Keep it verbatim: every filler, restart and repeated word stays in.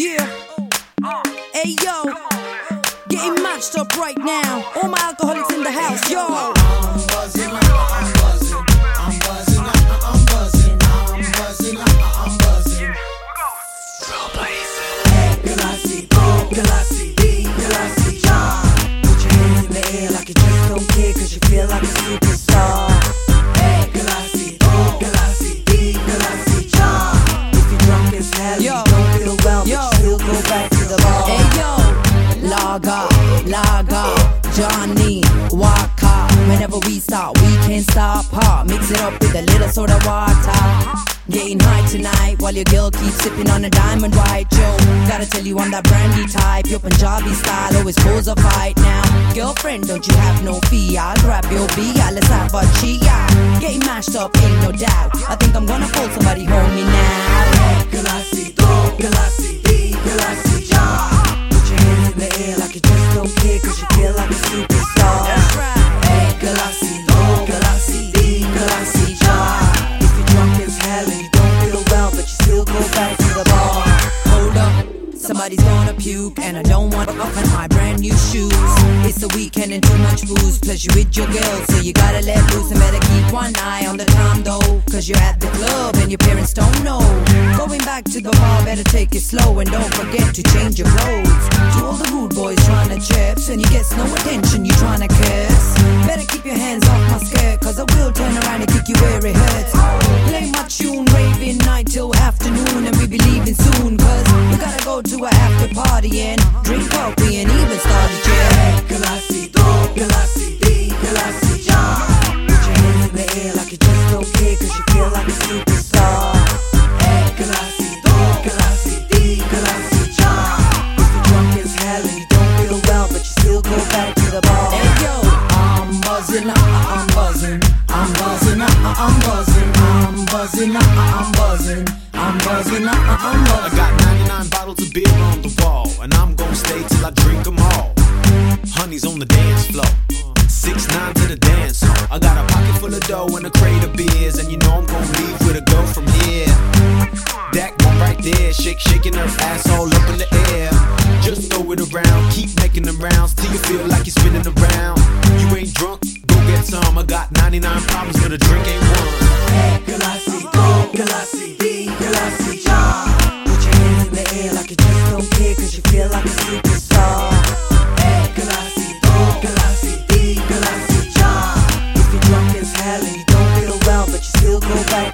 Yeah. Hey yo, getting matched up right now. All my alcoholics in the house, yo. I'm buzzing, I'm buzzing, I'm buzzing, I'm buzzing, I'm buzzing, I'm buzzing. Hey, Galassi, oh, Galassi, D, Galassi, ja. Put your hands in the air like you just don't care, cause you feel like a superstar. Hey, Galassi, oh, Galassi, D, Galassi, ja. If you're drunk as hell, Yo. you don't feel well, Yo. but you still go back to the bar. Hey yo, Laga, Laga, Johnny, Waka. Whenever we start, we can't stop. Hot, mix it up with a little soda water. Getting high tonight while your girl keeps sipping on a diamond white. Yo, gotta tell you I'm that brandy type. Your Punjabi style always pose a fight now. Girlfriend, don't you have no fear? I'll grab your beer, let's have a chia. Getting mashed up, ain't no doubt. I think I'm gonna pull somebody home me now. Galassi, do, Galassi, D, Galassi, ja. Put your hands in the air like you just don't care, cause you feel like a superstar. That's right. Hey, Galassi, do, Galassi, D, Galassi, ja. If you're drunk as hell and you don't feel well, but you still go back to the bar. Hold up, somebody's gonna puke, and I don't want to open my brand new shoes. It's a weekend and too much booze, plus you with your girl, so you gotta let loose and better keep one eye on the time though, cause you're at the club and your parents don't know. Going back to the bar, better take it slow and don't forget to change your clothes. To all the rude boys trying to chips and he gets no attention, you trying to kiss. Better keep your hands off my skirt, cause I will turn around and kick you where it hurts. Play my tune, raving night till afternoon, and we be leaving soon, cause we gotta go to a after party and drink coffee and even start a jet. Galassi, do, Galassi, D, Galassi, ja. Put your hands in the air like you just don't care, cause you feel like a superstar. Hey, Galassi, do, Galassi, D, Galassi, ja. If you're drunk as hell and you don't feel well, but you still go back to the bar. Hey yo, I'm buzzing, I'm buzzing, I'm buzzing, I'm buzzing, I'm buzzing, I'm buzzing, I'm buzzing, I'm buzzing. I got ninety-nine bottles of beer on the wall, and I'm gonna stay till I drink them all. Honey's on the dance floor, six nine to the dance hall. I got a pocket full of dough and a crate of beers, and you know I'm gonna leave with a go from here. That one right there, shake, shaking her ass all up in the air. Just throw it around, keep making them rounds till you feel like you're spinning around. You ain't drunk, go get some. I got ninety-nine problems, but a drink ain't one. Hey, Galassi, do, Galassi, D, Galassi, ja. Put your hands in the air like you just don't care, cause you feel like a superstar. Hey, Galassi, do, Galassi, D, Galassi, ja. If you're drunk as hell and you don't feel well, but you still go back